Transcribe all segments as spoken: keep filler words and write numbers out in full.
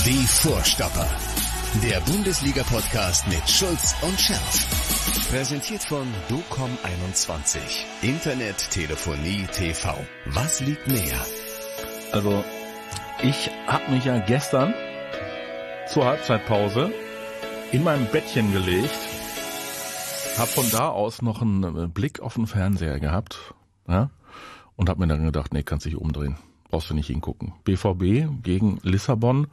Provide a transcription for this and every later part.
Die Vorstopper. Der Bundesliga-Podcast mit Schulz und Scherf. Präsentiert von docom einundzwanzig. Internet, Telefonie, T V. Was liegt näher? Also, ich habe mich ja gestern zur Halbzeitpause in meinem Bettchen gelegt, habe von da aus noch einen Blick auf den Fernseher gehabt, ja, und habe mir dann gedacht, nee, kannst dich umdrehen, brauchst du nicht hingucken. B V B gegen Lissabon.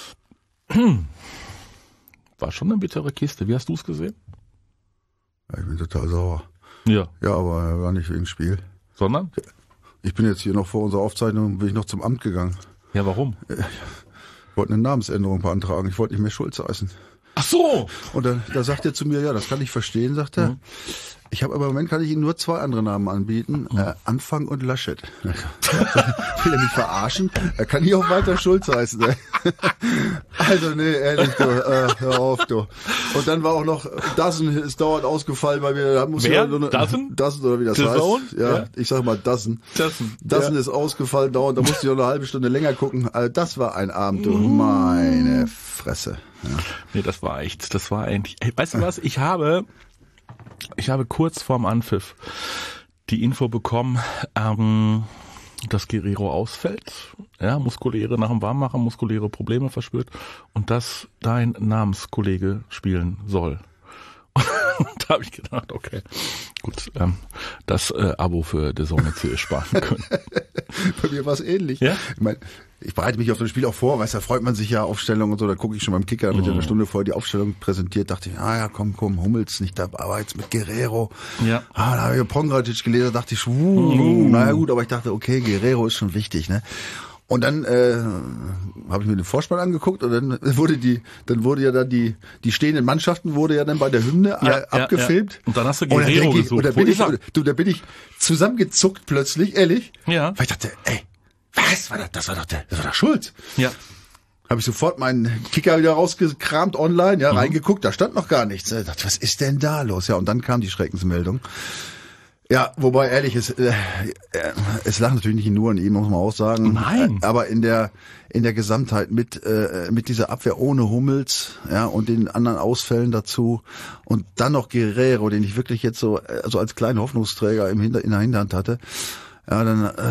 War schon eine bittere Kiste. Wie hast du es gesehen? Ich bin total sauer. Ja. Ja, aber war nicht wegen Spiel. Sondern? Ich bin jetzt hier noch vor unserer Aufzeichnung, bin ich noch zum Amt gegangen. Ja, warum? Ich wollte eine Namensänderung beantragen. Ich wollte nicht mehr Schulz heißen. Ach so! Und da, da sagt er zu mir, ja, das kann ich verstehen, sagt er. Mhm. Ich habe aber im Moment kann ich Ihnen nur zwei andere Namen anbieten. Mhm. Äh, Anfang und Laschet. Will er mich verarschen? Er kann hier auch weiter Schulz heißen. Also nee, ehrlich, du, äh, hör auf, du. Und dann war auch noch Dassen ist dauernd ausgefallen bei mir. Da muss Wer? Ich noch, Dassen? Dassen oder wie das The heißt. Zone? Ja, Ja, ich sag mal Dassen. Dassen. Dassen Ja. ist ausgefallen dauernd. Da musste ich noch eine halbe Stunde länger gucken. Also das war ein Abend, du. Meine Fresse. Ja. Nee, das war echt, das war eigentlich, hey, weißt du was, ich habe, ich habe kurz vorm Anpfiff die Info bekommen, ähm, dass Guerrero ausfällt, ja, muskuläre, nach dem Warmmachen muskuläre Probleme verspürt und dass dein Namenskollege spielen soll. Und da habe ich gedacht, okay, gut, ähm, das äh, Abo für The Zone jetzt hier sparen können. Bei mir war es ähnlich. Ja? Ich meine, ich bereite mich auf das Spiel auch vor, weißt du, da freut man sich ja, Aufstellung und so, da gucke ich schon beim Kicker, mit mm. einer Stunde vorher die Aufstellung präsentiert, dachte ich, ah ja, komm, komm, Hummels nicht dabei, aber jetzt mit Guerrero. Ja. Ah, da habe ich Pongracic gelesen, dachte ich, uh, mm. naja gut, aber ich dachte, okay, Guerrero ist schon wichtig, ne? Und dann äh, habe ich mir den Vorspann angeguckt und dann wurde die, dann wurde ja dann die die stehenden Mannschaften wurde ja dann bei der Hymne ja, äh, abgefilmt. Ja, ja. Und dann hast du Guerrero und gesucht. Und da bin ich, du, da bin ich zusammengezuckt plötzlich, ehrlich. Ja. Weil ich dachte, ey, was war das? Das war doch der, das war doch Schulz. Ja. Habe ich sofort meinen Kicker wieder rausgekramt online, ja, mhm. reingeguckt, da stand noch gar nichts. Ich dachte, was ist denn da los? Ja, und dann kam die Schreckensmeldung. Ja, wobei ehrlich, es, äh, es lag natürlich nicht nur an ihm, muss man auch sagen. Nein. Aber in der in der Gesamtheit mit äh, mit dieser Abwehr ohne Hummels, ja, und den anderen Ausfällen dazu und dann noch Guerrero, den ich wirklich jetzt so also als kleinen Hoffnungsträger im Hinter in der Hinterhand hatte. Ja, dann äh,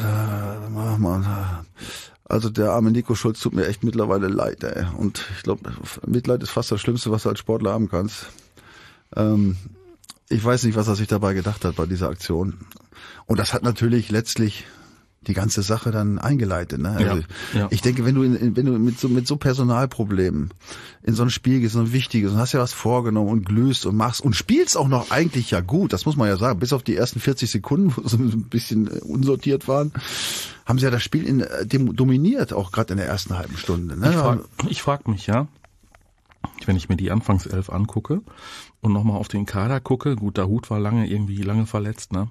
da, man, also der arme Nico Schulz tut mir echt mittlerweile leid, ey. Und ich glaube, Mitleid ist fast das Schlimmste, was du als Sportler haben kannst. Ähm, Ich weiß nicht, was er sich dabei gedacht hat bei dieser Aktion. Und das hat natürlich letztlich die ganze Sache dann eingeleitet. Ne? Also ja, ja. Ich denke, wenn du in, wenn du mit so mit so Personalproblemen in so ein Spiel gehst, so ein wichtiges, und hast ja was vorgenommen und glühst und machst und spielst auch noch eigentlich ja gut, das muss man ja sagen, bis auf die ersten vierzig Sekunden, wo sie ein bisschen unsortiert waren, haben sie ja das Spiel in, dem, dominiert, auch gerade in der ersten halben Stunde. Ne? Ich frage ich frag mich, ja, wenn ich mir die Anfangself angucke und nochmal auf den Kader gucke, gut, der Hut war lange irgendwie lange verletzt, ne?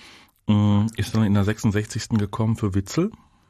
Ist dann in der sechsundsechzigsten gekommen für Witzel.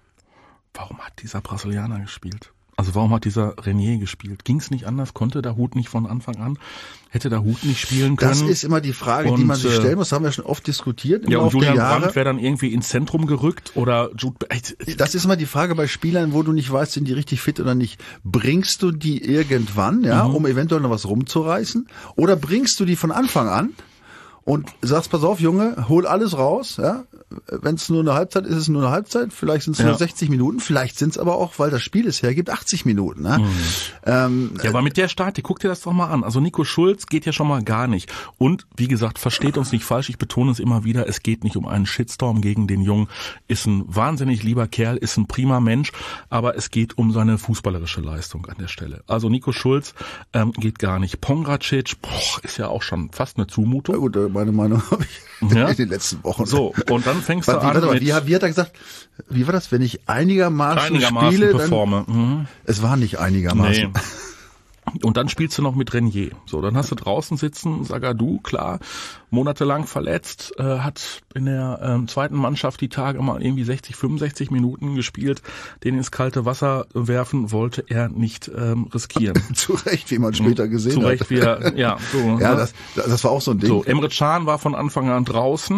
Warum hat dieser Brasilianer gespielt? Also warum hat dieser Renier gespielt? Ging es nicht anders? Konnte der Hut nicht von Anfang an? Hätte der Hut nicht spielen können? Das ist immer die Frage, und, die man sich stellen muss. Das haben wir schon oft diskutiert im ja, Laufe und Julian der Jahre. Brandt wäre dann irgendwie ins Zentrum gerückt oder Jude. Das ist immer die Frage bei Spielern, wo du nicht weißt, sind die richtig fit oder nicht. Bringst du die irgendwann, ja, mhm. um eventuell noch was rumzureißen? Oder bringst du die von Anfang an? Und sagst, pass auf, Junge, hol alles raus, ja. Wenn es nur eine Halbzeit ist, ist es nur eine Halbzeit. Vielleicht sind es ja. nur sechzig Minuten. Vielleicht sind es aber auch, weil das Spiel es hergibt, achtzig Minuten. Ne? Mhm. Ähm, ja, aber mit der Statik, guck dir das doch mal an. Also Nico Schulz geht ja schon mal gar nicht. Und wie gesagt, versteht uns nicht falsch, ich betone es immer wieder, es geht nicht um einen Shitstorm gegen den Jungen. Ist ein wahnsinnig lieber Kerl, ist ein prima Mensch, aber es geht um seine fußballerische Leistung an der Stelle. Also Nico Schulz ähm, geht gar nicht. Pongracic, boah, ist ja auch schon fast eine Zumutung. Ja gut, meine Meinung habe ich ja? in den letzten Wochen. So, und dann fängst du wie, an mal, mit... Wie, wie hat er gesagt, wie war das, wenn ich einigermaßen, einigermaßen spiele, performe. Dann, mhm. Es war nicht einigermaßen. Nee. Und dann spielst du noch mit Renier. So, dann hast du draußen sitzen, Zagadou, klar, monatelang verletzt, äh, hat in der ähm, zweiten Mannschaft die Tage mal irgendwie sechzig, fünfundsechzig Minuten gespielt. Den ins kalte Wasser werfen wollte er nicht ähm, riskieren. Zu Recht, wie man später gesehen Zu hat. Recht, wie er, ja. So, ja, ne? das, das war auch so ein Ding. So, Emre Can war von Anfang an draußen.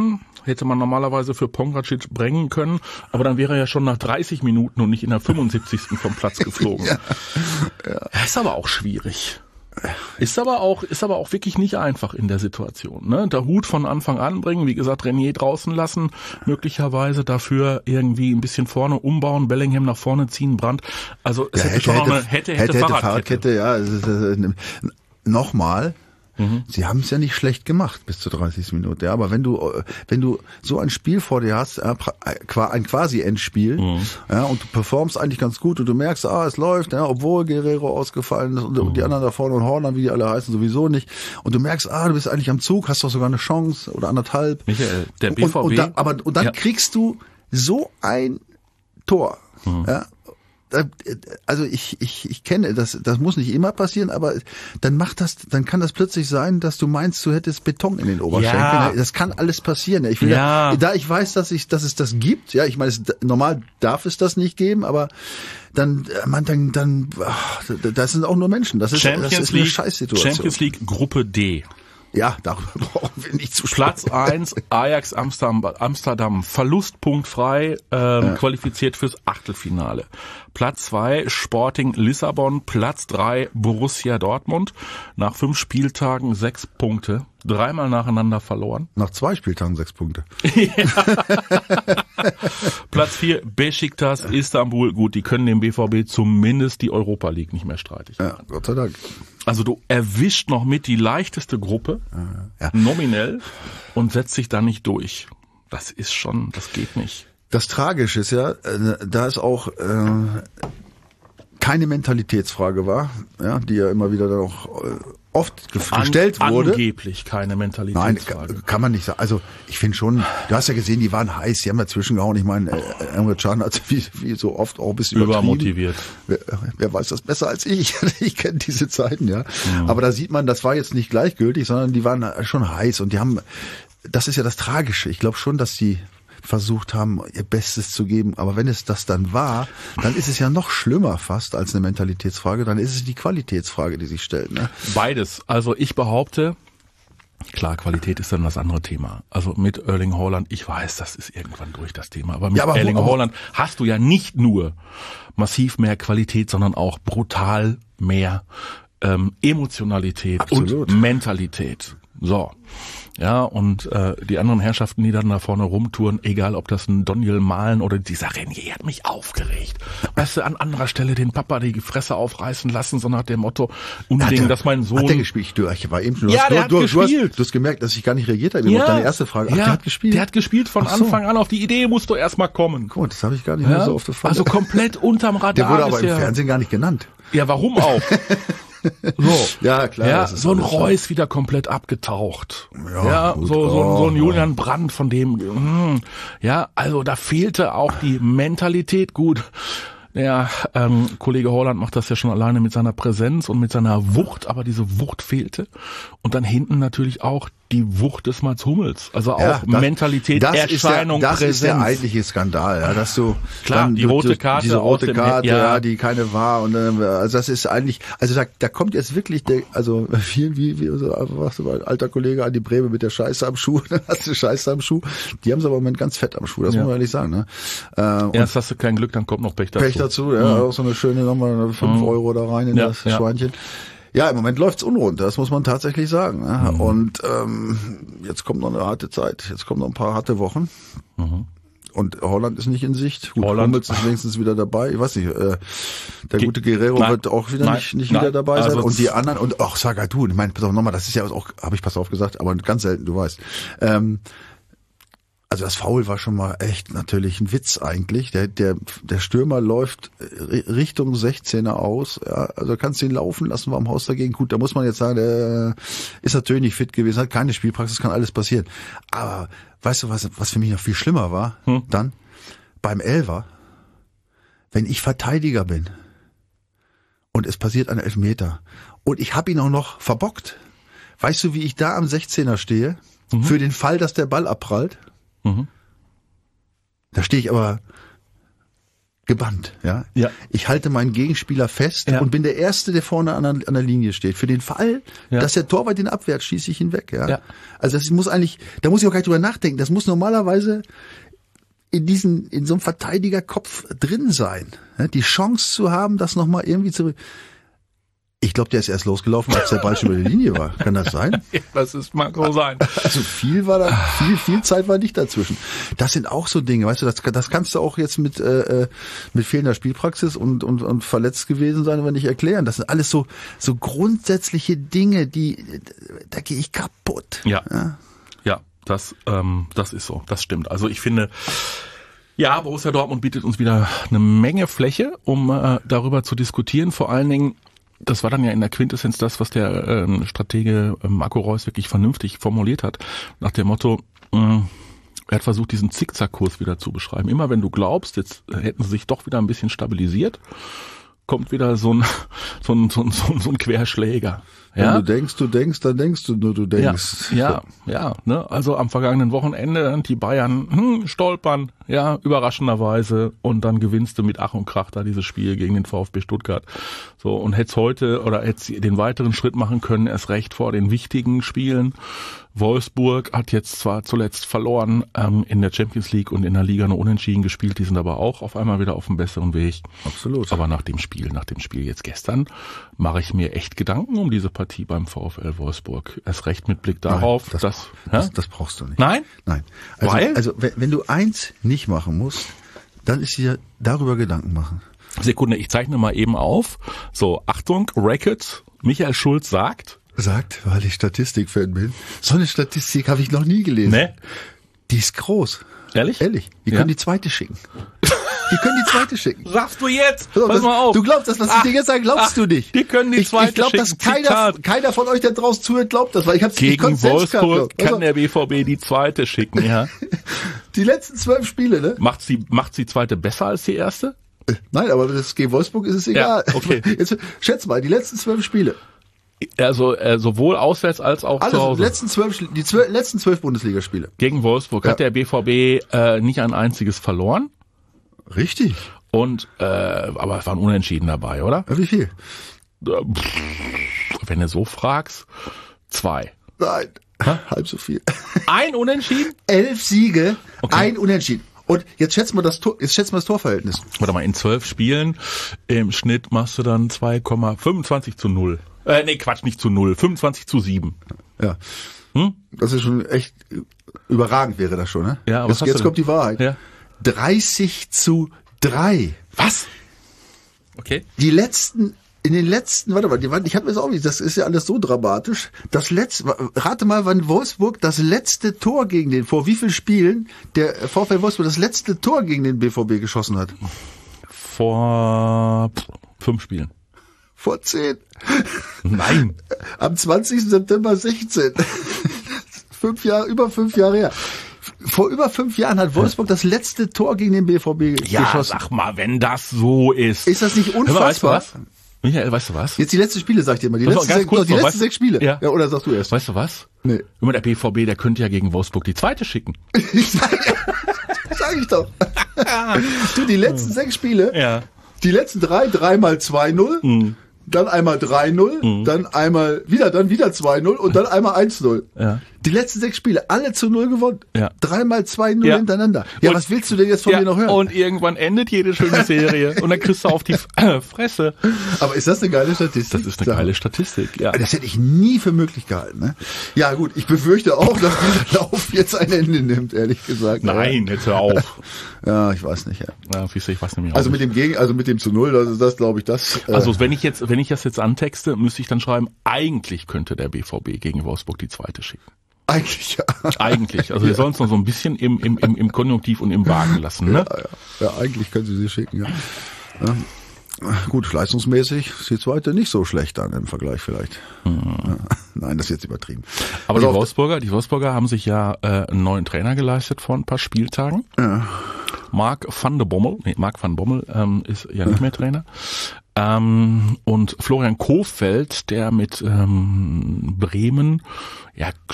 hätte man normalerweise für Pongracic bringen können, aber dann wäre er ja schon nach dreißig Minuten und nicht in der fünfundsiebzigsten vom Platz geflogen. ja. Ja. Ist aber auch schwierig. Ist aber auch, ist aber auch wirklich nicht einfach in der Situation, ne? Der Hut von Anfang an bringen, wie gesagt, Renier draußen lassen, möglicherweise dafür irgendwie ein bisschen vorne umbauen, Bellingham nach vorne ziehen, Brandt. Also es ja, hätte, hätte schon noch eine hätte, hätte, hätte Fahrradkette. Ja, es ist, äh, nochmal. Mhm. Sie haben es ja nicht schlecht gemacht bis zur dreißigsten Minute. Ja, aber wenn du wenn du so ein Spiel vor dir hast, ein quasi Endspiel, mhm. ja, und du performst eigentlich ganz gut und du merkst, ah, es läuft, ja, obwohl Guerrero ausgefallen ist und mhm. die anderen da vorne und Horner, wie die alle heißen, sowieso nicht. Und du merkst, ah, du bist eigentlich am Zug, hast doch sogar eine Chance oder anderthalb. Michael, der B V B. Und, und da, aber und dann ja. kriegst du so ein Tor, mhm. ja. Also ich ich ich kenne das, das muss nicht immer passieren, aber dann macht das, dann kann das plötzlich sein, dass du meinst, du hättest Beton in den Oberschenkeln. Ja. Das kann alles passieren. Ich will ja. da, da ich weiß, dass ich, dass es das gibt. Ja, ich meine, es, normal darf es das nicht geben, aber dann man dann dann ach, das sind auch nur Menschen. Das ist Champions das ist League, eine Scheißsituation. Champions League Gruppe D. Ja, darüber brauchen wir nicht zu sprechen. Platz eins, Ajax Amsterdam, Amsterdam verlustpunktfrei, ähm, ja. qualifiziert fürs Achtelfinale. Platz zwei, Sporting Lissabon. Platz drei, Borussia Dortmund. Nach fünf Spieltagen sechs Punkte. Dreimal nacheinander verloren. Nach zwei Spieltagen sechs Punkte. Platz vier, Beşiktaş, Istanbul. Gut, die können dem B V B zumindest die Europa League nicht mehr streitig machen. Ja, Gott sei Dank. Also du erwischt noch mit die leichteste Gruppe, ja. nominell, und setzt dich da nicht durch. Das ist schon, das geht nicht. Das Tragische ist ja, da ist auch äh, keine Mentalitätsfrage war, ja, die ja immer wieder dann auch äh, oft ge- gestellt An, wurde. Angeblich keine Mentalitätsfrage. Nein, kann man nicht sagen. Also ich finde schon, du hast ja gesehen, die waren heiß, die haben dazwischen gehauen. Ich meine, äh, Emre Can hat wie, wie so oft auch ein bisschen übermotiviert. Wer, wer weiß das besser als ich? Ich kenne diese Zeiten, ja. Mhm. Aber da sieht man, das war jetzt nicht gleichgültig, sondern die waren schon heiß und die haben, das ist ja das Tragische. Ich glaube schon, dass die versucht haben, ihr Bestes zu geben. Aber wenn es das dann war, dann ist es ja noch schlimmer fast als eine Mentalitätsfrage. Dann ist es die Qualitätsfrage, die sich stellt. Ne? Beides. Also ich behaupte, klar, Qualität ist dann das andere Thema. Also mit Erling Haaland, ich weiß, das ist irgendwann durch das Thema. Aber mit ja, aber Erling wo, Haaland hast du ja nicht nur massiv mehr Qualität, sondern auch brutal mehr ähm, Emotionalität Absolut. und Mentalität. So. Ja, und äh, die anderen Herrschaften, die dann da vorne rumtouren, egal ob das ein Daniel Mahlen oder dieser Renier, hat mich aufgeregt. Weißt du, an anderer Stelle den Papa die Fresse aufreißen lassen, so nach dem Motto, Unding, dass mein Sohn... Hat der gespielt? Du, ich war eben schon... Ja, hast, der du, hat du, gespielt. Du hast, du hast gemerkt, dass ich gar nicht reagiert habe. Ja. Auf deine erste Frage. Ach, ja, der hat gespielt? Der hat gespielt von so. Anfang an. Auf die Idee musst du erstmal kommen. Gut, das habe ich gar nicht ja? mehr so oft gefallen. Also komplett unterm Radar. Der wurde aber im ja. Fernsehen gar nicht genannt. Ja, warum auch? So. Ja, klar. Ja, so ein Reus so. Wieder komplett abgetaucht. Ja, ja gut, so, so, oh, so ein Julian Brandt, von dem, mh, ja, also da fehlte auch die Mentalität. Gut, der ähm, Kollege Haaland macht das ja schon alleine mit seiner Präsenz und mit seiner Wucht, aber diese Wucht fehlte. Und dann hinten natürlich auch die Wucht des Mats Hummels, also auch ja, das, Mentalität, das Erscheinung, ist der, das Präsenz. ist der eigentliche Skandal, ja, dass du klar dann, die rote Karte, diese rote Karte, ja. ja, die keine war und äh, also das ist eigentlich, also da, da kommt jetzt wirklich der, also wie wie wie so, was so ein alter Kollege an die Breme mit der Scheiße am Schuh, dann hast du Scheiße am Schuh, die haben sie aber im Moment ganz fett am Schuh, das ja. muss man ehrlich sagen, ne? Äh, Erst hast du kein Glück, dann kommt noch Pech dazu. Pech dazu, ja, mhm. auch so eine schöne nochmal fünf mhm. Euro da rein in ja, das ja. Schweinchen. Ja, im Moment läuft's unrund, das muss man tatsächlich sagen. Ja. Mhm. Und ähm, jetzt kommt noch eine harte Zeit, jetzt kommen noch ein paar harte Wochen. Mhm. Und Holland ist nicht in Sicht. Gut, Holland Hummels ist wenigstens wieder dabei. Ich weiß nicht, äh, der Ge- gute Guerrero nein, wird auch wieder nein, nicht, nicht nein, wieder dabei sein. Also und die anderen, und ach, Zagadou, ich meine, pass auf nochmal, das ist ja auch, habe ich pass auf gesagt, aber ganz selten, du weißt. Ähm, Also das Foul war schon mal echt natürlich ein Witz eigentlich. Der der der Stürmer läuft Richtung sechzehner aus. Ja, also kannst du ihn laufen lassen, war am Haus dagegen. Gut, da muss man jetzt sagen, der ist natürlich nicht fit gewesen, hat keine Spielpraxis, kann alles passieren. Aber weißt du, was was für mich noch viel schlimmer war? Hm? Dann beim Elfer, wenn ich Verteidiger bin und es passiert ein Elfmeter und ich habe ihn auch noch verbockt. Weißt du, wie ich da am sechzehner stehe? Mhm. Für den Fall, dass der Ball abprallt? Mhm. Da stehe ich aber gebannt, ja. Ja. Ich halte meinen Gegenspieler fest Ja. und bin der Erste, der vorne an der, an der Linie steht. Für den Fall, Ja. dass der Torwart den abwehrt, schieße ich ihn weg, ja. Ja. Also das muss eigentlich, da muss ich auch gar nicht drüber nachdenken. Das muss normalerweise in diesen, in so einem Verteidigerkopf drin sein, ja? Die Chance zu haben, das nochmal irgendwie zu. Ich glaube, der ist erst losgelaufen, als der Ball schon über die Linie war. Kann das sein? Das ist mag so sein. Also viel war da, viel, viel Zeit war nicht dazwischen. Das sind auch so Dinge, weißt du, das, das kannst du auch jetzt mit, äh, mit fehlender Spielpraxis und, und, und verletzt gewesen sein, aber nicht erklären. Das sind alles so, so grundsätzliche Dinge, die, da gehe ich kaputt. Ja. Ja. Ja, das, ähm, das ist so. Das stimmt. Also ich finde, ja, Borussia Dortmund bietet uns wieder eine Menge Fläche, um äh, darüber zu diskutieren. Vor allen Dingen, das war dann ja in der Quintessenz das, was der ähm, Stratege äh, Marco Reus wirklich vernünftig formuliert hat. Nach dem Motto, mh, er hat versucht, diesen Zickzackkurs wieder zu beschreiben. Immer wenn du glaubst, jetzt hätten sie sich doch wieder ein bisschen stabilisiert, kommt wieder so ein, so ein, so ein, so ein, so ein Querschläger. Ja? Wenn du denkst, du denkst, dann denkst du nur, du denkst. Ja, ja, ja, ne? Also am vergangenen Wochenende die Bayern hm, stolpern, ja, überraschenderweise, und dann gewinnst du mit Ach und Krach da dieses Spiel gegen den VfB Stuttgart. So, und hätt's heute oder hätt's den weiteren Schritt machen können, erst recht vor den wichtigen Spielen. Wolfsburg hat jetzt zwar zuletzt verloren ähm, in der Champions League und in der Liga nur unentschieden gespielt, die sind aber auch auf einmal wieder auf einem besseren Weg. Absolut. Aber nach dem Spiel, nach dem Spiel jetzt gestern, mache ich mir echt Gedanken um diese Partie beim VfL Wolfsburg. Erst recht mit Blick darauf, Nein, das, dass... das, ja? das brauchst du nicht. Nein? Nein. Also, Weil? also wenn, wenn du eins nicht machen musst, dann ist dir darüber Gedanken machen. Sekunde, ich zeichne mal eben auf. So, Achtung, Racket, Michael Schulz sagt... Sagt, weil ich Statistik-Fan bin. So eine Statistik habe ich noch nie gelesen. Ne? Die ist groß. Ehrlich? Ehrlich. Die Ja? können die zweite schicken. Die können die zweite schicken. Sagst du jetzt? So, Pass das, mal auf. Du glaubst das, was ich dir jetzt sage, glaubst ach, du nicht. die können die ich, zweite Ich glaube, dass schicken. keiner, Zitat. keiner von euch, der draußen zuhört, glaubt das, weil ich hab's ich Gegen konnte selbst Wolfsburg glauben. kann Also, der B V B die zweite schicken, ja. die letzten zwölf Spiele, ne? Macht sie, macht sie zweite besser als die erste? Nein, aber das gegen Wolfsburg ist es egal. Ja, okay. Jetzt schätz mal, die letzten zwölf Spiele. Also äh, sowohl auswärts als auch Alles, zu Hause. die letzten zwölf, die zwölf, letzten zwölf Bundesligaspiele. Gegen Wolfsburg Ja. hat der B V B äh, nicht ein einziges verloren. Richtig. Und äh, aber es waren Unentschieden dabei, oder? Ja, wie viel? Äh, pff, wenn du so fragst, zwei. Nein, halb so viel. Ein Unentschieden? Elf Siege, Okay. ein Unentschieden. Und jetzt schätzt mal das Tor, jetzt schätzt mal das Torverhältnis. Warte mal, in zwölf Spielen im Schnitt machst du dann zwei Komma fünfundzwanzig zu null. Äh, nee, Quatsch, nicht zu null, fünfundzwanzig zu sieben. Ja. Hm? Das ist schon echt überragend wäre das schon, ne? Ja, aber was jetzt hast jetzt du kommt denn? die Wahrheit. Ja. dreißig zu drei. Was? Okay. Die letzten, in den letzten, warte mal, die, ich hatte mir das auch nicht, das ist ja alles so dramatisch. Das letzte, rate mal, wann Wolfsburg das letzte Tor gegen den, vor wie vielen Spielen der VfL Wolfsburg das letzte Tor gegen den B V B geschossen hat? Vor pff, fünf Spielen. Vor zehn. Nein. Am zwanzigsten September sechzehn. Fünf Jahre, über fünf Jahre her. Vor über fünf Jahren hat Wolfsburg das letzte Tor gegen den B V B Ja, geschossen. sag mal, wenn das so ist. Ist das nicht Hör mal, weißt du unfassbar? was? Michael, weißt du was? Jetzt die letzten Spiele, sag ich dir mal. Die Pass mal, letzten, ganz sechs, kurz doch, die noch, letzten weißt- sechs Spiele. Ja. ja, oder sagst du erst? Weißt du was? Nee. Immer der B V B, der könnte ja gegen Wolfsburg die zweite schicken. Sag ich doch. Du, die letzten sechs Spiele, Ja. die letzten drei, dreimal zwei null, Mhm. dann einmal drei null, dann einmal wieder, dann wieder zwei null und dann einmal eins null. Ja. Die letzten sechs Spiele, alle zu null gewonnen. Ja. Dreimal zwei null Ja. hintereinander. Ja, Und- was willst du denn jetzt von Ja, mir noch hören? und irgendwann endet jede schöne Serie und dann kriegst du auf die äh, Fresse. Aber ist das eine geile Statistik? Das ist eine Sag mal. geile Statistik, ja. Das hätte ich nie für möglich gehalten. Ne? Ja gut, ich befürchte auch, dass dieser Lauf jetzt ein Ende nimmt, ehrlich gesagt. Nein, jetzt hör auf. Ja, ich weiß nicht. Ja. Ja, siehst du, ich weiß nämlich auch Also nicht. mit dem Gegen, also mit dem zu null, das ist das, glaube ich, das. Äh, Also wenn ich jetzt, wenn ich das jetzt antexte, müsste ich dann schreiben, eigentlich könnte der B V B gegen Wolfsburg die zweite schicken. eigentlich ja. Eigentlich. Also wir sollen es noch so ein bisschen im, im, im, im Konjunktiv und im Wagen lassen, ne? Ja, ja. ja, eigentlich können sie sie schicken, ja. ja. Gut, leistungsmäßig ist die zweite nicht so schlecht an im Vergleich vielleicht. Mhm. Ja. Nein, das ist jetzt übertrieben. Aber Pass die auf, Wolfsburger, die Wolfsburger haben sich ja äh, einen neuen Trainer geleistet vor ein paar Spieltagen. Ja. Marc van der Bommel, nee, Marc van Bommel ähm, ist ja nicht mehr Trainer. Ähm, und Florian Kohfeldt, der mit ähm, Bremen ja schon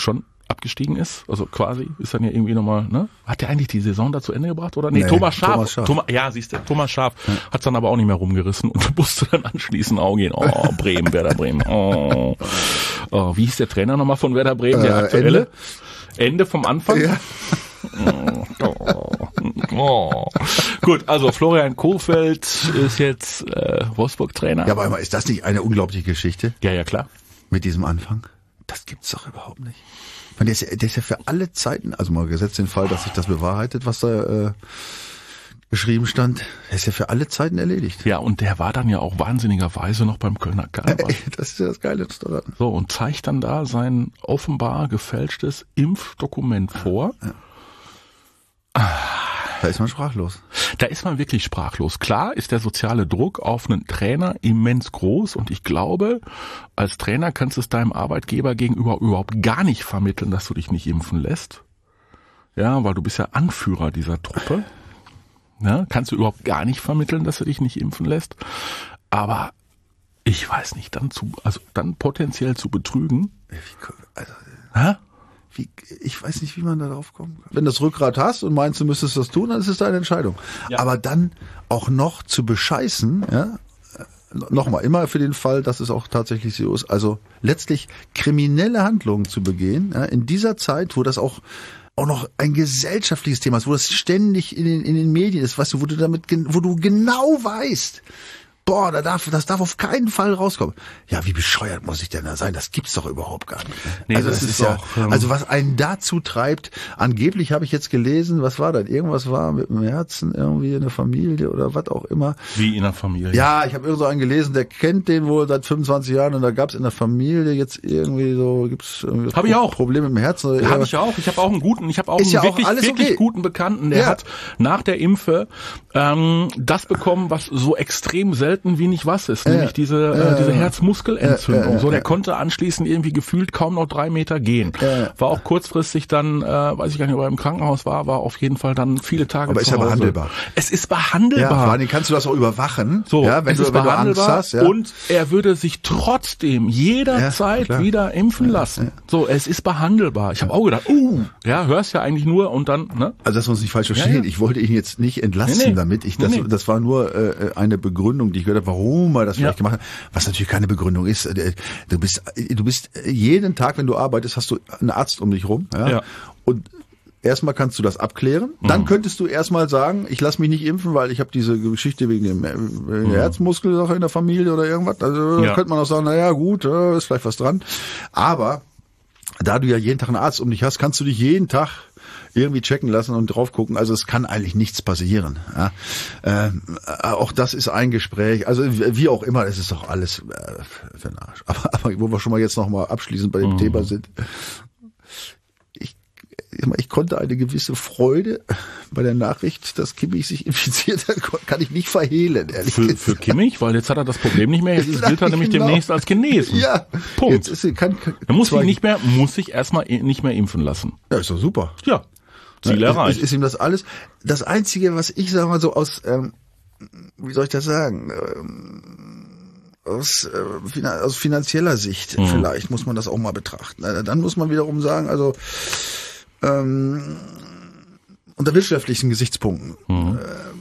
abgestiegen ist, also quasi, ist dann ja irgendwie nochmal, ne? Hat der eigentlich die Saison da zu Ende gebracht, oder? Nee, Nee, Thomas Schaaf. Thomas Schaaf. Thomas, ja, siehst du, Thomas Schaaf ja. hat's dann aber auch nicht mehr rumgerissen und musste dann anschließend auch gehen. Oh, Bremen, Werder Bremen. Oh. Oh, wie hieß der Trainer nochmal von Werder Bremen, der äh, aktuelle? Ende, Ende vom Anfang? Ja. Oh. Oh. Gut, also Florian Kohfeldt ist jetzt äh, Wolfsburg-Trainer. Ja, aber ist das nicht eine unglaubliche Geschichte? Ja, ja, klar. Mit diesem Anfang? Das gibt's doch überhaupt nicht. Ich meine, der ist ja, der ist ja für alle Zeiten, also mal gesetzt den Fall, dass sich das bewahrheitet, was da äh, geschrieben stand, der ist ja für alle Zeiten erledigt. Ja, und der war dann ja auch wahnsinnigerweise noch beim Kölner Karneval. Äh, das ist ja das Geile daran. So, und zeigt dann da sein offenbar gefälschtes Impfdokument vor. Ja. Da ist man sprachlos. Da ist man wirklich sprachlos. Klar ist der soziale Druck auf einen Trainer immens groß und ich glaube, als Trainer kannst du es deinem Arbeitgeber gegenüber überhaupt gar nicht vermitteln, dass du dich nicht impfen lässt. Ja, weil du bist ja Anführer dieser Truppe. Ja, kannst du überhaupt gar nicht vermitteln, dass du dich nicht impfen lässt. Aber ich weiß nicht, dann zu, also dann potenziell zu betrügen. Also, Hä? Wie, ich weiß nicht, wie man da drauf kommt. Wenn du das Rückgrat hast und meinst, du müsstest das tun, dann ist es deine Entscheidung. Ja. Aber dann auch noch zu bescheißen, ja, nochmal, immer für den Fall, dass es auch tatsächlich so ist, also letztlich kriminelle Handlungen zu begehen, ja, in dieser Zeit, wo das auch auch noch ein gesellschaftliches Thema ist, wo das ständig in den, in den Medien ist, weißt du, wo du damit, wo du genau weißt, boah, da darf, das darf auf keinen Fall rauskommen. Ja, wie bescheuert muss ich denn da sein? Das gibt's doch überhaupt gar nicht. Nee, also das, das ist ist auch, ja, ähm also was einen dazu treibt, angeblich habe ich jetzt gelesen, was war das? Irgendwas war mit dem Herzen irgendwie in der Familie oder was auch immer. Wie in der Familie. Ja, ich habe irgend so einen gelesen, der kennt den wohl seit fünfundzwanzig Jahren und da gab's in der Familie jetzt irgendwie so, gibt's irgendwie hab ich auch. Probleme mit dem Herzen. Ja, habe ich auch. Ich habe auch einen guten, ich habe auch Ist einen ja auch wirklich, alles wirklich okay. guten Bekannten, der Ja. hat nach der Impfe ähm, das bekommen, was so extrem selten wie nicht was ist. Ist, nämlich diese, äh, diese Herzmuskelentzündung. So, der konnte anschließend irgendwie gefühlt kaum noch drei Meter gehen. War auch kurzfristig dann, äh, weiß ich gar nicht, ob er im Krankenhaus war, war auf jeden Fall dann viele Tage aber zu ist ja Hause. behandelbar. Es ist behandelbar. Ja, vor allem kannst du das auch überwachen. So, ja, wenn es du, ist wenn du Angst behandelbar hast. Ja. Und er würde sich trotzdem jederzeit ja, wieder impfen lassen. Ja. So, es ist behandelbar. Ich habe auch gedacht, uh, ja, hörst ja eigentlich nur und dann, ne? Also, dass wir uns nicht falsch verstehen. Ja, ja. Ich wollte ihn jetzt nicht entlasten nee, nee. damit. Ich, das, nee, nee. das war nur äh, eine Begründung, die ich gehört habe, warum er das vielleicht ja. gemacht hat. Was natürlich keine Begründung ist. Du bist, du bist jeden Tag, wenn du arbeitest, hast du einen Arzt um dich rum. Ja? Ja. Und erstmal kannst du das abklären. Mhm. Dann könntest du erstmal sagen, ich lasse mich nicht impfen, weil ich habe diese Geschichte wegen dem wegen der Herzmuskelsache in der Familie oder irgendwas. Also ja. könnte man auch sagen, na ja, gut, ist vielleicht was dran. Aber da du ja jeden Tag einen Arzt um dich hast, kannst du dich jeden Tag irgendwie checken lassen und drauf gucken. Also es kann eigentlich nichts passieren. Ja. Ähm, auch das ist ein Gespräch. Also wie auch immer, es ist doch alles äh, für den Arsch. Aber, aber wo wir schon mal jetzt noch mal abschließend bei dem mhm. Thema sind. Ich, ich konnte eine gewisse Freude bei der Nachricht, dass Kimmich sich infiziert hat, kann ich nicht verhehlen, ehrlich für, gesagt. Für Kimmich? Weil jetzt hat er das Problem nicht mehr. Jetzt ist Bilder nämlich genau. demnächst als genesen. Ja. Punkt. Jetzt ist, kann, kann, er muss sich nicht mehr, muss sich erstmal nicht mehr impfen lassen. Ja, ist doch super. Ja. Ziel erreicht. Ist, ist ihm das alles? Das Einzige, was ich sag mal so aus, ähm, wie soll ich das sagen, ähm, aus, äh, aus finanzieller Sicht mhm. vielleicht muss man das auch mal betrachten. Dann muss man wiederum sagen, also ähm, unter wirtschaftlichen Gesichtspunkten mhm.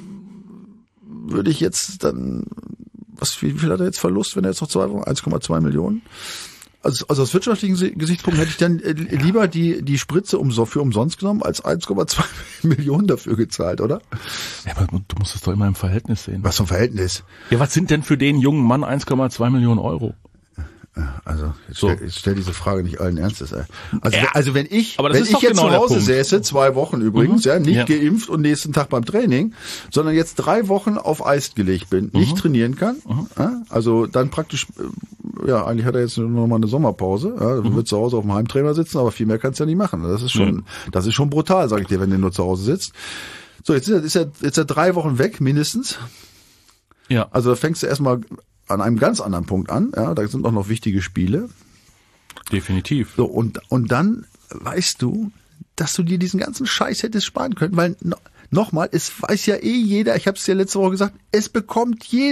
äh, würde ich jetzt dann, was wie viel hat er jetzt Verlust, wenn er jetzt noch zwei Wochen, eins Komma zwei Millionen? Also, also aus wirtschaftlichen Gesichtspunkten hätte ich dann lieber die die Spritze um, für umsonst genommen, als eins Komma zwei Millionen dafür gezahlt, oder? Ja, aber du musst es doch immer im Verhältnis sehen. Was für ein Verhältnis? Ja, was sind denn für den jungen Mann eins Komma zwei Millionen Euro? Also jetzt, so. stell, jetzt stell diese Frage nicht allen Ernstes. Ey. Also, ja, also wenn ich wenn ich jetzt genau zu Hause säße, zwei Wochen übrigens, mhm. ja, nicht ja. geimpft und nächsten Tag beim Training, sondern jetzt drei Wochen auf Eis gelegt bin, mhm. nicht trainieren kann, mhm. ja, also dann praktisch, ja, eigentlich hat er jetzt nur noch mal eine Sommerpause, ja, mhm. wird zu Hause auf dem Heimtrainer sitzen, aber viel mehr kannst du ja nicht machen. Das ist schon, mhm. das ist schon brutal, sage ich dir, wenn du nur zu Hause sitzt. So, jetzt ist er, ist er, jetzt ist er drei Wochen weg, mindestens. Ja. Also da fängst du erstmal an einem ganz anderen Punkt an, ja, da sind auch noch wichtige Spiele. Definitiv. So, und, und dann weißt du, dass du dir diesen ganzen Scheiß hättest sparen können, weil no, nochmal, es weiß ja eh jeder, ich habe es ja letzte Woche gesagt, es bekommt jeder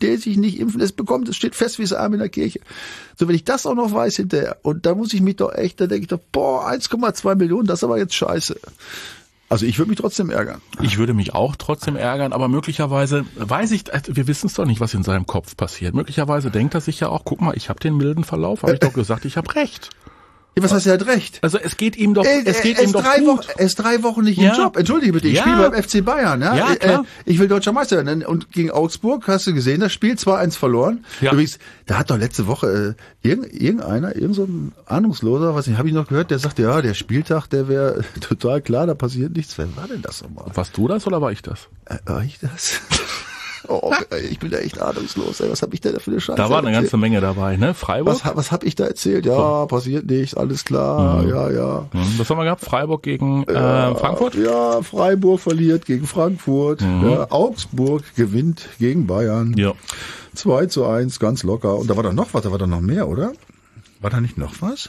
der sich nicht impfen lässt, bekommt, es steht fest wie das Arm in der Kirche. So, wenn ich das auch noch weiß hinterher, und da muss ich mich doch echt, da denke ich doch, boah, eins Komma zwei Millionen, das ist aber jetzt scheiße. Also ich würde mich trotzdem ärgern. Ich würde mich auch trotzdem ärgern, aber möglicherweise weiß ich, wir wissen es doch nicht, was in seinem Kopf passiert. Möglicherweise denkt er sich ja auch, guck mal, ich habe den milden Verlauf, habe ich doch gesagt, ich habe recht. Ja, was heißt, er hat recht? Also es geht ihm doch, Ey, es geht er ihm ist doch drei gut. Wochen, er ist drei Wochen nicht Ja. im Job. Entschuldige bitte, ich Ja. spiele beim F C Bayern. Ja, Ja, klar. Äh, ich will deutscher Meister werden. Und gegen Augsburg, hast du gesehen, das Spiel zwei eins verloren. Ja. Übrigens, da hat doch letzte Woche äh, irgend, irgendeiner, irgend so ein Ahnungsloser, was nicht, habe ich noch gehört, der sagte, ja, der Spieltag, der wäre total klar, da passiert nichts. Wer war denn das nochmal? Warst du das oder war ich das? Äh, war ich das? Oh, ey, ich bin da echt ahnungslos. Ey. Was habe ich denn da für eine Scheiße Da war eine erzählt? ganze Menge dabei, ne? Freiburg? Was, was habe ich da erzählt? Ja, passiert nichts, alles klar, Mhm. ja, ja. Hm, Was haben wir gehabt? Freiburg gegen äh, Frankfurt? Ja, Freiburg verliert gegen Frankfurt. Mhm. Ja, Augsburg gewinnt gegen Bayern. Ja. zwei zu eins, ganz locker. Und da war doch noch was, da war doch noch mehr, oder? War da nicht noch was?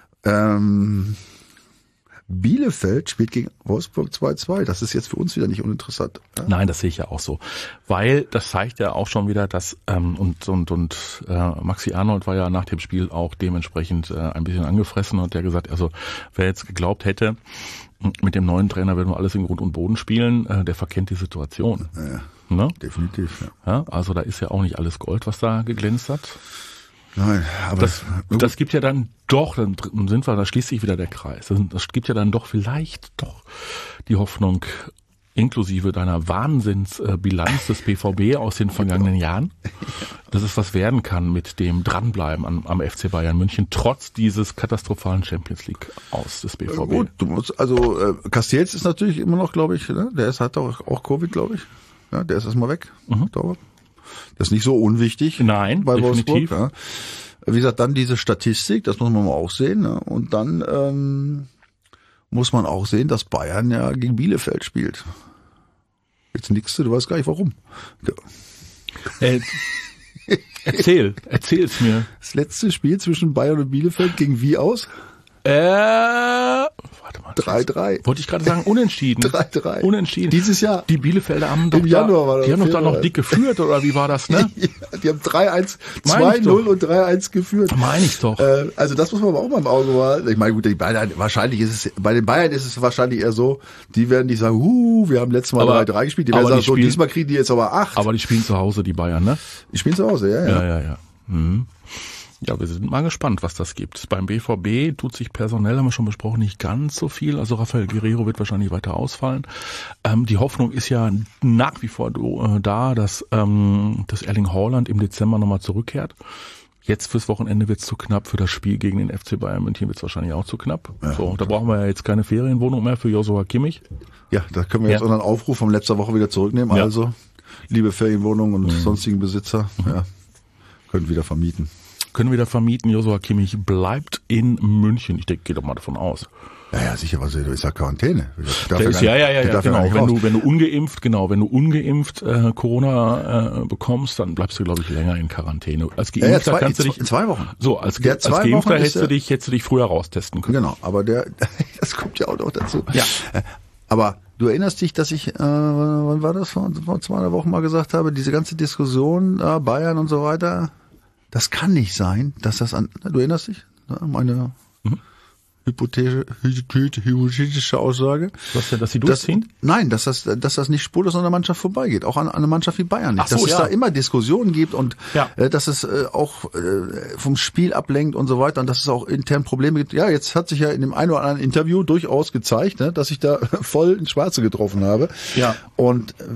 Ähm, Bielefeld spielt gegen Wolfsburg zwei zwei. Das ist jetzt für uns wieder nicht uninteressant. Ja? Nein, das sehe ich ja auch so. Weil das zeigt ja auch schon wieder, dass ähm, und und und äh, Maxi Arnold war ja nach dem Spiel auch dementsprechend äh, ein bisschen angefressen und der gesagt, also wer jetzt geglaubt hätte, mit dem neuen Trainer werden wir alles in Grund und Boden spielen, äh, der verkennt die Situation. Ja, Ne? definitiv. Ja. Ja, also da ist ja auch nicht alles Gold, was da geglänzt hat. Nein, aber Das, das gibt ja dann doch, dann sind wir, da schließt sich wieder der Kreis. Das, das gibt ja dann doch vielleicht doch die Hoffnung, inklusive deiner Wahnsinnsbilanz des B V B aus den vergangenen Jahren, dass es was werden kann mit dem Dranbleiben am, am F C Bayern München, trotz dieses katastrophalen Champions League aus des B V B. gut, du musst, also äh, Castells ist natürlich immer noch, glaube ich, ne? Der ist, hat auch, auch Covid, glaube ich. Ja, der ist erstmal weg. Mhm. Dauert. Das ist nicht so unwichtig. Nein, bei definitiv. Wolfsburg. Ja. Wie gesagt, dann diese Statistik, das muss man mal auch sehen. Ne? Und dann ähm, muss man auch sehen, dass Bayern ja gegen Bielefeld spielt. Jetzt nickst du, du weißt gar nicht warum. Ja. Äh, erzähl, erzähl's mir. Das letzte Spiel zwischen Bayern und Bielefeld ging wie aus? Äh, warte mal. drei drei. Wollte ich gerade sagen, unentschieden. drei drei. Unentschieden. Dieses Jahr. Die Bielefelder haben doch Im Januar war da, das die haben doch da noch viermal. dick geführt, oder wie war das, ne? Ja, die haben drei eins, Meine zwei ich null doch. und drei eins geführt. Meine ich doch. Äh, also das muss man aber auch mal im Auge behalten. Ich meine, gut, die Bayern, wahrscheinlich ist es, bei den Bayern ist es wahrscheinlich eher so, die werden nicht sagen, huh, wir haben letztes Mal Aber- drei drei gespielt. Die werden aber sagen, die so, spielen- diesmal kriegen die jetzt aber acht. Aber die spielen zu Hause, die Bayern, ne? Die spielen zu Hause, ja, ja. Ja, ja, ja. Mhm. Ja, wir sind mal gespannt, was das gibt. Beim B V B tut sich personell, haben wir schon besprochen, nicht ganz so viel. Also Rafael Guerreiro wird wahrscheinlich weiter ausfallen. Ähm, die Hoffnung ist ja nach wie vor äh, da, dass, ähm, dass Erling Haaland im Dezember nochmal zurückkehrt. Jetzt fürs Wochenende wird's zu knapp, für das Spiel gegen den F C Bayern München wird's wahrscheinlich auch zu knapp. Ja. So, da brauchen wir ja jetzt keine Ferienwohnung mehr für Joshua Kimmich. Ja, da können wir jetzt Ja. unseren Aufruf vom letzter Woche wieder zurücknehmen. Ja. Also, liebe Ferienwohnungen und sonstigen Besitzer, ja, können wieder vermieten. Können wir da vermieten, Joshua Kimmich bleibt in München. Ich denke, geh doch mal davon aus. Ja, ja, sicher, was ist ja Quarantäne. Der Der ist, ja, ja, ja, ja, genau. Wenn Wenn du, wenn du ungeimpft, genau, wenn du ungeimpft äh, Corona äh, bekommst, dann bleibst du, glaube ich, länger in Quarantäne. Als ja, ja, Geimpfter zwei, kannst du dich, in zwei Wochen. so, als, Der als zwei Geimpfter Wochen ist hättest du der- dich, hättest du dich früher raustesten können. Genau, aber der, das kommt ja auch noch dazu. Ja. Aber du erinnerst dich, dass ich, äh, wann war das, vor, vor zwei Wochen mal gesagt habe, diese ganze Diskussion, äh, Bayern und so weiter, das kann nicht sein, dass das an, du erinnerst dich? Ja, meine Mhm. hypothetische, hypothetische Aussage. Was denn, dass sie Das, durchziehen? nein, dass das, dass das nicht spurlos an der Mannschaft vorbeigeht, auch an, an einer Mannschaft wie Bayern nicht. Ach so, dass es ja. da immer Diskussionen gibt und Ja. äh, dass es äh, auch äh, vom Spiel ablenkt und so weiter und dass es auch intern Probleme gibt. Ja, jetzt hat sich ja in dem einen oder anderen Interview durchaus gezeigt, ne, dass ich da voll ins Schwarze getroffen habe. Ja. Und äh,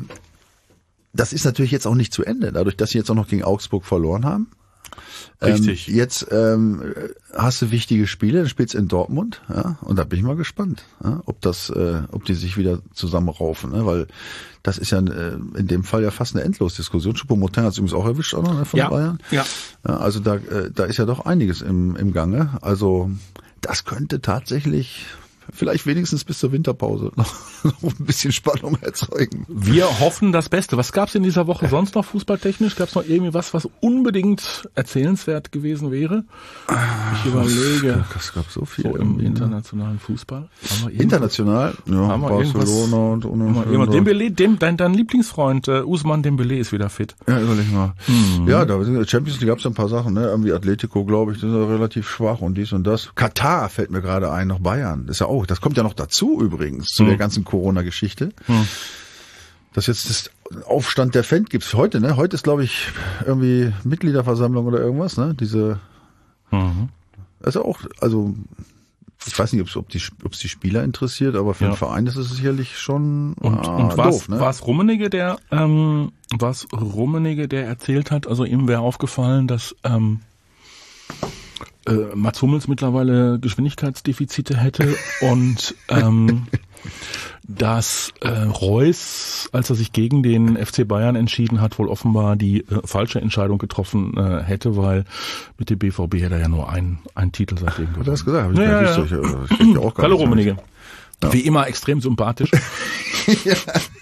das ist natürlich jetzt auch nicht zu Ende, dadurch, dass sie jetzt auch noch gegen Augsburg verloren haben. Richtig. Ähm, jetzt ähm, hast du wichtige Spiele, dann spielst du in Dortmund, ja, und da bin ich mal gespannt, ja, ob das, äh, ob die sich wieder zusammenraufen, ne, weil das ist ja äh, in dem Fall ja fast eine Endlosdiskussion. Choupo-Moting hat es übrigens auch erwischt, auch noch, ne, von Ja. Bayern. Ja. Ja, also da, äh, da ist ja doch einiges im, im Gange. Also das könnte tatsächlich, vielleicht wenigstens bis zur Winterpause noch, noch ein bisschen Spannung erzeugen. Wir hoffen das Beste. Was gab's in dieser Woche sonst noch fußballtechnisch? Gab's noch irgendwie was, was unbedingt erzählenswert gewesen wäre? Ich überlege. Es gab so viel so im internationalen Fußball. Haben wir international? Ja, haben wir Barcelona und Immer Dembélé, dem, dein, dein Lieblingsfreund äh, Ousmane Dembélé ist wieder fit. Ja, überleg mal. Mhm. Ja, da Champions League gab's ja ein paar Sachen, ne? Irgendwie Atletico, glaube ich, das ist ja relativ schwach und dies und das. Katar fällt mir gerade ein, noch Bayern. Das ist ja auch, das kommt ja noch dazu übrigens zu mhm. der ganzen Corona-Geschichte. Mhm. Dass jetzt das Aufstand der Fan gibt's heute, ne? Heute ist, glaube ich, irgendwie Mitgliederversammlung oder irgendwas, ne? Diese, mhm. also auch, also ich weiß nicht, ob die, ob es die Spieler interessiert, aber für ja. den Verein ist es sicherlich schon und, ah, und war's, doof. Ne? War es Rummenigge, der, ähm, war's Rummenigge, der erzählt hat, also ihm wäre aufgefallen, dass ähm, äh, Mats Hummels mittlerweile Geschwindigkeitsdefizite hätte und ähm, dass äh, Reus, als er sich gegen den F C Bayern entschieden hat, wohl offenbar die äh, falsche Entscheidung getroffen äh, hätte, weil mit dem B V B hätte er ja nur einen, einen Titel seitdem gewonnen. Hat er das gesagt? Hab ich ja, ja, ich, ich, ich, ich auch gar Hallo Rummenigge. Ja. Wie immer extrem sympathisch. ja.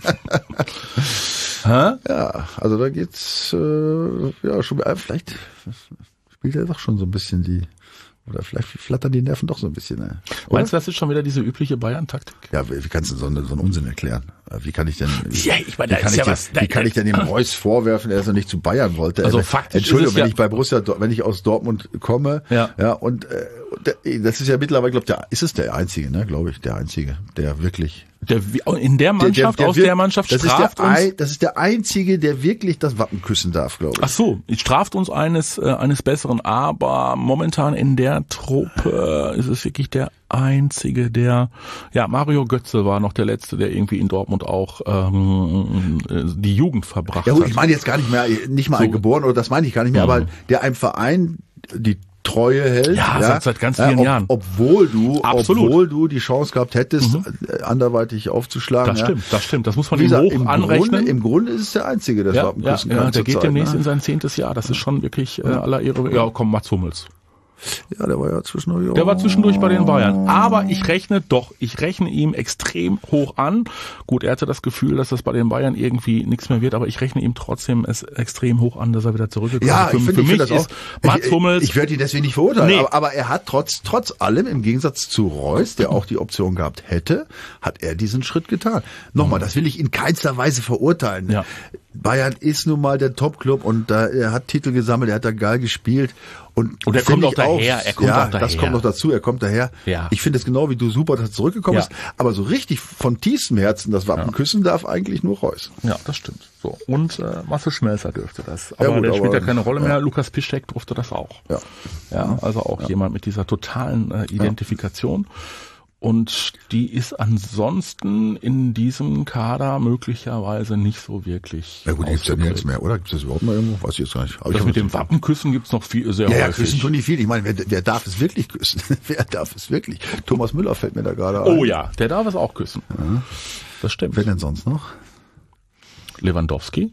Hä? Ja, also da geht's äh, ja schon vielleicht spielt er doch schon so ein bisschen die Oder vielleicht flattern die Nerven doch so ein bisschen. Ne? Meinst du, das ist schon wieder diese übliche Bayern-Taktik? Ja, wie, wie kannst du so, eine, so einen Unsinn erklären? Wie kann ich denn, wie, ja, ich meine, da wie kann, ist ich, ja was, denn, wie kann ich denn dem Reus vorwerfen, er ist noch nicht zu Bayern wollte? Also also, faktisch Entschuldigung, wenn ja ich bei Borussia, wenn ich aus Dortmund komme, ja, ja und äh, das ist ja mittlerweile, glaube ich, ist es der Einzige, ne, glaube ich, der Einzige, der wirklich der, in der Mannschaft, der, der, der, aus der Mannschaft das straft ist der, uns. Das ist der Einzige, der wirklich das Wappen küssen darf, glaube ich. Ach so, straft uns eines äh, eines Besseren, aber momentan in der Truppe ist es wirklich der Einzige, der, ja, Mario Götze war noch der Letzte, der irgendwie in Dortmund auch ähm, die Jugend verbracht ja, gut, hat. Ich meine jetzt gar nicht mehr, nicht mal so, ein Geboren, oder das meine ich gar nicht mehr, mhm. aber der einem Verein die Treue hält. Ja, ja, seit ganz vielen ja, ob, Jahren. Obwohl du, Absolut. obwohl du die Chance gehabt hättest, mhm. anderweitig aufzuschlagen. Das stimmt, ja. das stimmt. Das muss man Wie ihm gesagt, hoch im anrechnen. Grunde, Im Grunde ist es der Einzige, der ja, Wappen ja, küssen ja, kann. der geht Zeit, demnächst ne? in sein zehntes Jahr. Das ist schon wirklich äh, aller Ehre. Ja, komm, Mats Hummels. Ja, der war ja zwischendurch. Der war zwischendurch bei den Bayern. Aber ich rechne doch, ich rechne ihm extrem hoch an. Gut, er hatte das Gefühl, dass das bei den Bayern irgendwie nichts mehr wird, aber ich rechne ihm trotzdem es extrem hoch an, dass er wieder zurückgekommen ist. Ja, für, ich für find, mich ich ist Mats Hummels. Ich, ich werde ihn deswegen nicht verurteilen, nee. aber, aber er hat trotz, trotz allem, im Gegensatz zu Reus, der auch die Option gehabt hätte, hat er diesen Schritt getan. Nochmal, das will ich in keinster Weise verurteilen. Ja. Bayern ist nun mal der Top-Club und da, er hat Titel gesammelt, er hat da geil gespielt. Und, und er kommt auch daher. Er kommt ja, auch daher. Das kommt noch dazu, er kommt daher. Ja. Ich finde es genau wie du super, dass er zurückgekommen ja. ist. Aber so richtig von tiefstem Herzen das Wappen ja. küssen darf eigentlich nur Reus. Ja, das stimmt. So. Und äh, Marcel Schmelzer dürfte das. Aber ja, gut, der spielt aber, ja keine Rolle mehr. Ja. Lukas Piszczek durfte das auch. Ja, ja also auch ja. jemand mit dieser totalen äh, Identifikation. Ja. Und die ist ansonsten in diesem Kader möglicherweise nicht so wirklich. Ja gut, gibt's ja nirgends mehr, oder? Gibt's das überhaupt noch irgendwo? Weiß ich jetzt gar nicht. Das mit dem Wappenküssen gibt's noch viel, sehr ja, häufig. Ja, küssen tun die viel. Ich meine, wer, wer darf es wirklich küssen? Wer darf es wirklich? Thomas Müller fällt mir da gerade ein. Oh ja, der darf es auch küssen. Ja. Das stimmt. Wer denn sonst noch? Lewandowski?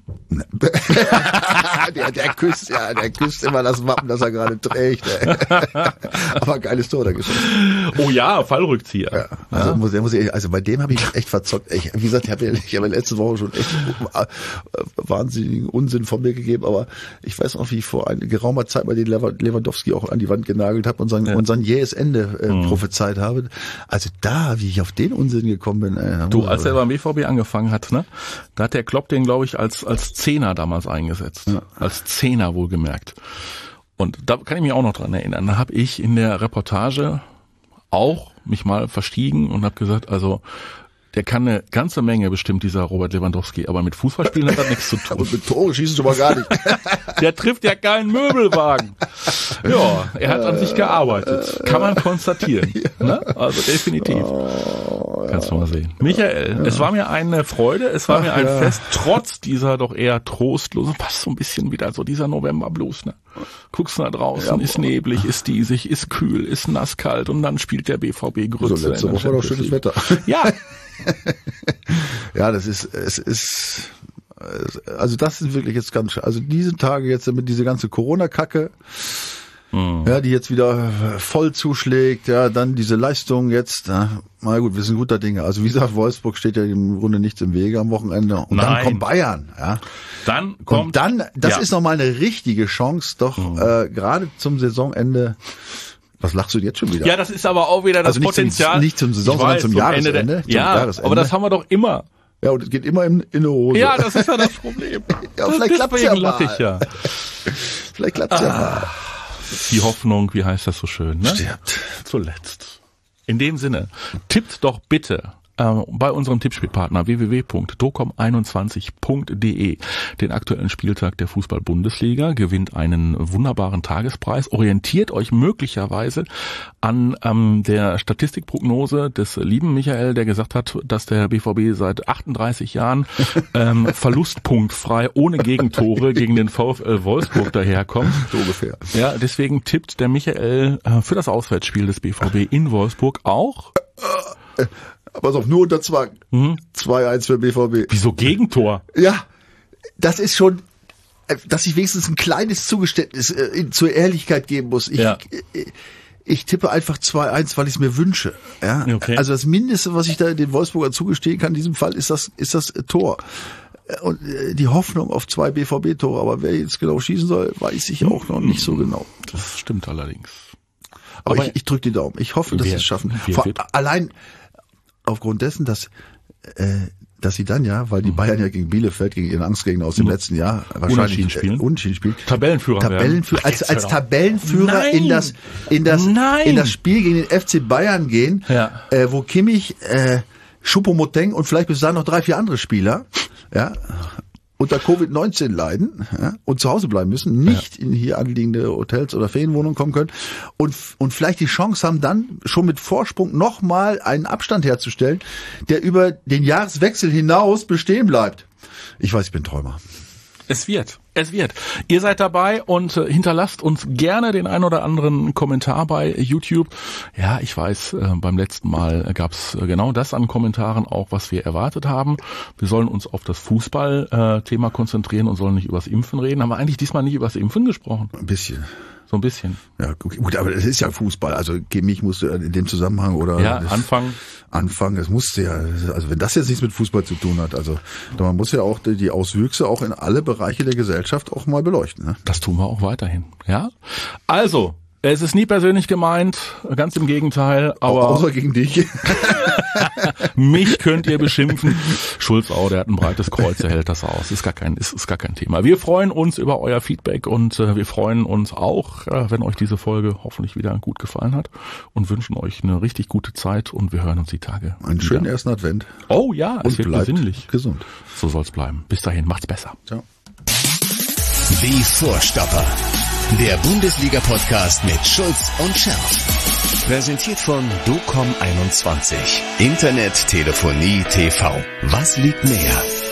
der, der küsst, ja, der küsst immer das Wappen, das er gerade trägt. Ey. Aber geiles Tor da geschossen. Oh ja, Fallrückzieher. Ja, also, ja. muss, muss ich, also bei dem habe ich echt verzockt. Ich, wie gesagt, ich habe ja, ich hab ja letzte Woche schon echt wahnsinnigen Unsinn von mir gegeben, aber ich weiß noch, wie ich vor einer geraumer Zeit mal den Lewandowski auch an die Wand genagelt habe und sein, ja. und sein jähes Ende äh, mhm. prophezeit habe. Also da, wie ich auf den Unsinn gekommen bin. Ey, du, als er beim B V B angefangen hat, ne, da hat der Klopp den, glaube ich, als als Zehner damals eingesetzt. Ja. Als Zehner wohlgemerkt. Und da kann ich mich auch noch dran erinnern. Da habe ich in der Reportage auch mich mal verstiegen und habe gesagt, also der kann eine ganze Menge bestimmt, dieser Robert Lewandowski, aber mit Fußballspielen hat er nichts zu tun. Und mit Tore schießen schon mal gar nicht. Der trifft ja keinen Möbelwagen. Ja, er hat an sich gearbeitet. Kann man konstatieren. Ja. Ne? Also definitiv. Oh, kannst du mal sehen. Michael, ja. es war mir eine Freude, es war Ach, mir ein ja. Fest, trotz dieser doch eher trostlosen, passt so ein bisschen wieder so dieser November-Blues, ne? Guckst nach draußen, ja, ist neblig, ist diesig, ist kühl, ist nasskalt und dann spielt der B V B Grütze. So, letzte Woche war doch schönes Wetter. Ja. Ja, das ist, es ist, also das ist wirklich jetzt ganz, also diese Tage jetzt mit dieser ganze Corona-Kacke, mhm. ja, die jetzt wieder voll zuschlägt, ja, dann diese Leistung jetzt, ja, na gut, wir sind guter Dinge. Also wie gesagt, Wolfsburg steht ja im Grunde nichts im Wege am Wochenende. Und Nein. dann kommt Bayern, ja. Dann kommt, und dann, das ja. ist nochmal eine richtige Chance, doch mhm. äh, gerade zum Saisonende. Was lachst du jetzt schon wieder? Ja, das ist aber auch wieder das also nicht Potenzial. Zum, nicht zum Saison, sondern zum Jahresende. Der, zum ja, Jahresende. aber das haben wir doch immer. Ja, und es geht immer in, in eine Hose. Ja, das ist ja das Problem. ja, vielleicht klappt's ja mal. Ich ja. Vielleicht klappt's ah. ja mal. Die Hoffnung, wie heißt das so schön, ne? Stirbt. Zuletzt. In dem Sinne, tippt doch bitte äh, bei unserem Tippspielpartner w w w punkt docom einundzwanzig punkt de den aktuellen Spieltag der Fußball-Bundesliga, gewinnt einen wunderbaren Tagespreis, orientiert euch möglicherweise an ähm, der Statistikprognose des lieben Michael, der gesagt hat, dass der B V B seit achtunddreißig Jahren ähm, verlustpunktfrei ohne Gegentore gegen den VfL Wolfsburg daherkommt. So ungefähr. Ja, deswegen tippt der Michael äh, für das Auswärtsspiel des B V B in Wolfsburg auch. Pass auf, nur unter Zwang. Mhm. zwei eins für B V B. Wieso Gegentor? Ja, das ist schon, dass ich wenigstens ein kleines Zugeständnis äh, zur Ehrlichkeit geben muss. Ich, ja. ich, ich tippe einfach zwei eins, weil ich es mir wünsche. Ja? Okay. Also das Mindeste, was ich da den Wolfsburgern zugestehen kann in diesem Fall, ist das, ist das Tor. Und die Hoffnung auf zwei B V B-Tore. Aber wer jetzt genau schießen soll, weiß ich auch noch nicht so genau. Das stimmt allerdings. Aber, Aber ich, ich drücke die Daumen. Ich hoffe, dass sie es schaffen. Vor, allein aufgrund dessen, dass äh, dass sie dann ja, weil die Bayern ja gegen Bielefeld, gegen ihren Angstgegner aus dem letzten Jahr wahrscheinlich Unentschieden spielen, äh, Unentschieden spielen. Tabellenführer, Tabellenführer als als Tabellenführer Nein. in das in das Nein. in das Spiel gegen den F C Bayern gehen, ja. äh, wo Kimmich, äh, Choupo-Moting und vielleicht bis dahin noch drei, vier andere Spieler, ja, unter Covid neunzehn leiden, ja, und zu Hause bleiben müssen, nicht ja. in hier anliegende Hotels oder Ferienwohnungen kommen können und und vielleicht die Chance haben, dann schon mit Vorsprung nochmal einen Abstand herzustellen, der über den Jahreswechsel hinaus bestehen bleibt. Ich weiß, ich bin Träumer. Es wird, es wird. Ihr seid dabei und äh, hinterlasst uns gerne den ein oder anderen Kommentar bei YouTube. Ja, ich weiß, äh, beim letzten Mal gab's äh, genau das an Kommentaren auch, was wir erwartet haben. Wir sollen uns auf das Fußball-Thema äh, konzentrieren und sollen nicht übers Impfen reden. Haben wir eigentlich diesmal nicht übers Impfen gesprochen? Ein bisschen. So ein bisschen. Ja, gut, aber das ist ja Fußball. Also Kimmich musste in dem Zusammenhang oder ja, anfangen. Anfangen, das musste ja, also wenn das jetzt nichts mit Fußball zu tun hat, also man muss ja auch die Auswüchse auch in alle Bereiche der Gesellschaft auch mal beleuchten. Ne? Das tun wir auch weiterhin, ja. Also, es ist nie persönlich gemeint, ganz im Gegenteil, aber außer gegen dich. Mich könnt ihr beschimpfen. Schulzau, der hat ein breites Kreuz, er hält das aus. Ist gar kein, ist, ist gar kein Thema. Wir freuen uns über euer Feedback und äh, wir freuen uns auch, äh, wenn euch diese Folge hoffentlich wieder gut gefallen hat und wünschen euch eine richtig gute Zeit und wir hören uns die Tage. Einen wieder. Schönen ersten Advent. Oh ja, es und wird bleibt besinnlich. Gesund. So soll's bleiben. Bis dahin, macht's besser. Ciao. Die Vorstopper. Der Bundesliga-Podcast mit Schulz und Scherf. Präsentiert von docom einundzwanzig. Internet, Telefonie, T V. Was liegt näher?